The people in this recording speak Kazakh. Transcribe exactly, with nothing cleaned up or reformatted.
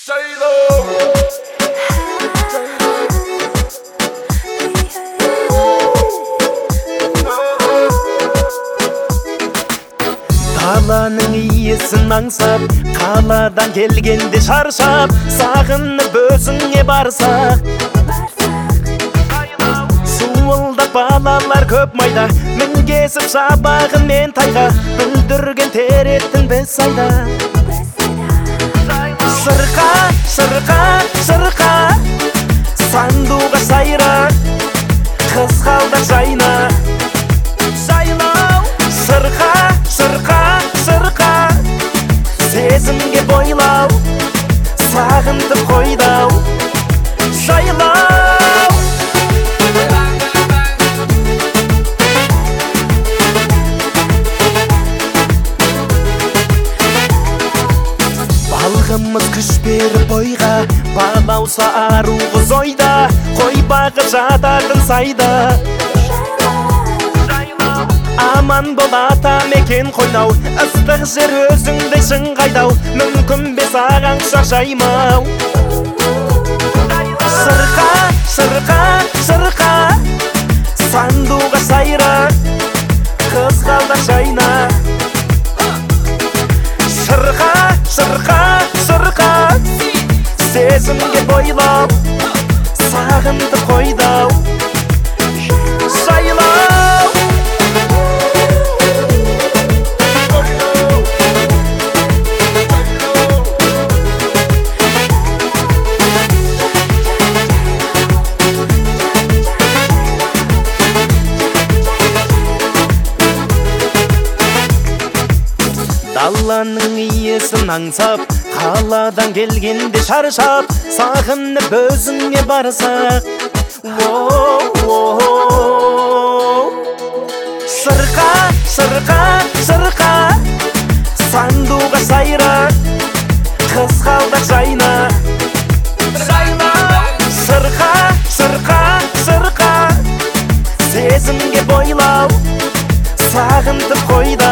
Қаланың иесін аңсап, қаладан келгенде шаршап, сағынып өзіңе барсақ. Суылдақ балалар көп майда, мінгесіп шабағын мен тайға, бүлдірген тереттің біз айда. Шырқа, шырқа, шырқа, сандуға сайрақ, қызғалдақ жайна. Шырқа, шырқа, шырқа, сезімге бойлау, сағынтып қойдау. Жайлау. Балғымыз күш беріп бойға, балауса ару қыз ойда, қой бағып жататын сайда. Аман бол ата мекен қойнау, ыстық жер өзіңдей шыңғайдау, мүмкін бе саған құшақ жаймау. Шырқа, шырқа, шырқа, сандуға сайрақ, қызғалдақ жайна. Шырқа, шырқа, шырқа, сезімге бойлау, сағынтып қойдау. Жайлау. Даланың иесін аңсап, қаладан келгенде шаршап, сағынып өзіңе барсақ. Шырқа, шырқа, шырқа, сандуға сайрақ, қызғалдақ жайна. Шырқа, шырқа, шырқа, сезімге бойлау, сағынтып қойда.